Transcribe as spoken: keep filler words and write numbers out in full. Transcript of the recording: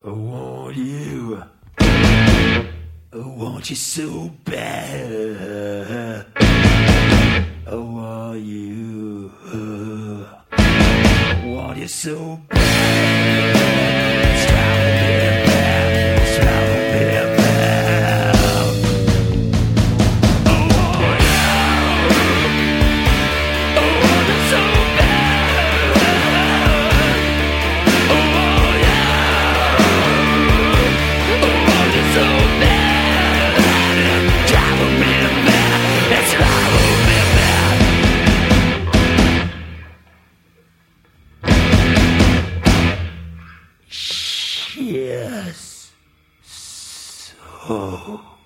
I want you. I want you so bad. I want you. I want you so bad. It's driving me mad. It's driving me mad. I want you. I want you so bad. I want you. I want you so bad. It's driving me mad. It's driving me mad. Yes. So.